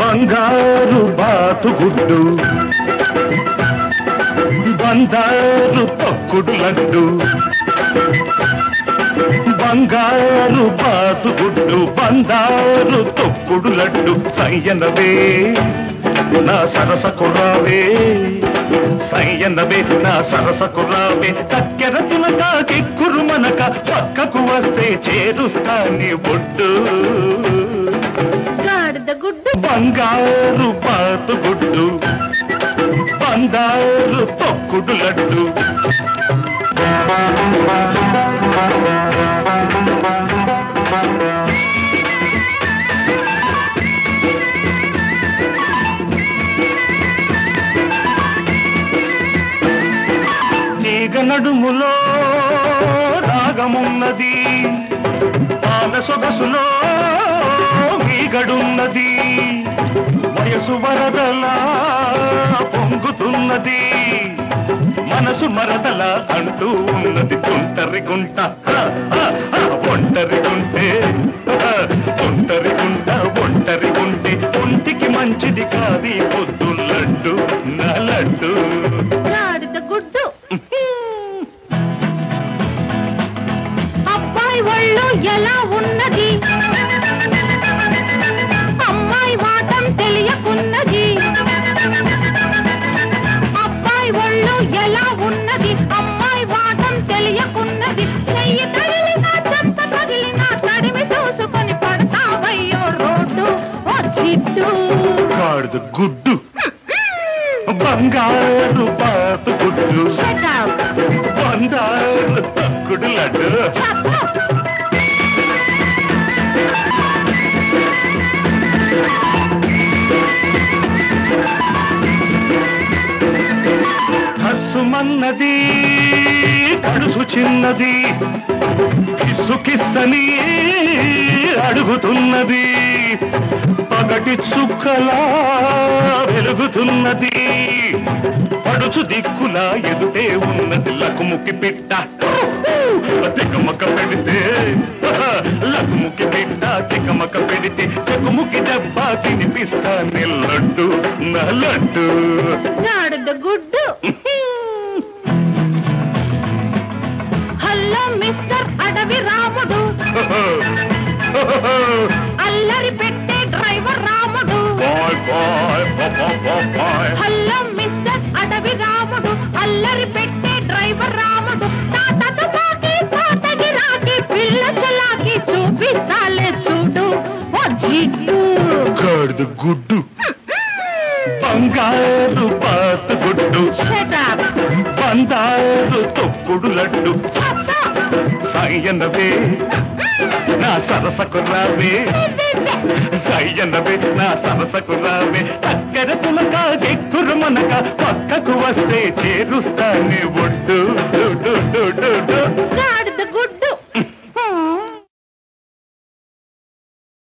బంగారు బాతుగుడ్డు బంగారు తొక్కుడు లడ్డు బంగారు బాతుగుడ్డు బంగారు తొక్కుడు లడ్డు సయ్యనవే నా సరసకు రావే సయ్యనవే నా సరసకు రావే కక్కెర తునక కిక్కురు మనక పక్కకు వస్తే చేరుస్తా నీ బొడ్డు గుడ్డు బంగారు బాతుగుడ్డు బంగారు తొక్కుడు లడ్డు తీగ నడుములో రాగమున్నది పాల సొగసులో మీగడున్నది వయసు వరదలా పొంగుతున్నది మనసు మరదల అంటూ ఉన్నది తుంటరి గుంట ఒంటరి గుంటే తుంటరి గుంట ఒంటరి గుంటే ఒంటికి మంచిది కాది పొద్దు లడ్డు నా లడ్డు గుడ్డు అబ్బాయి ఒళ్ళు ఎలా ఉన్నది అమ్మాయి వాటం తెలియకున్నది అబ్బాయి ఒళ్ళు ఎలా ఉన్నది అమ్మాయి వాటం తెలియకున్నది చెయ్యి తగిలినా చెత్త తగిలినా తడిమి చూసుకొని పడతావయ్యో రోడ్డు ఓ చిట్టు కాడు గుడ్డు బంగారు బాతుగుడ్డు బంగారు తక్కుడు లడ్డు హస్సుమన్నది కడుసు చిన్నది కిస్సుకిస్తని అడుగుతున్నది పగటి చుక్కలా వెలుగుతున్నది పడుచు దిక్కులా ఎదుటే ఉన్నది లకుముకి పిట్ట తికమక పెడితే లకుముకి పిట్ట తికమక పెడితే చెకుముకి దెబ్బ తినిపిస్తా లడ్డు నా లడ్డు గుడ్డు హలో మిస్టర్ అడవి రాముడు అల్లరి పెట్టే డ్రైవర్ రాముడు హలో మిస్టర్ అడవి రాముడు అల్లరి పెట్టే డ్రైవర్ రాముడు తాతకి తాతకి రాకి పిల్ల చలాకి చూపిస్తాలే చూడు ఓ జిడ్డు కాడు గుడ్డు బంగారు బాతుగుడ్డు బంగారు తొక్కుడు లడ్డు సయ్యనవే నా సరసకు రావే సయ్యనవే నా సరసకు రావే కక్కెర తునక దిక్కురు మనక పక్కకు వస్తే చేరుస్తా నీ ఒడ్డు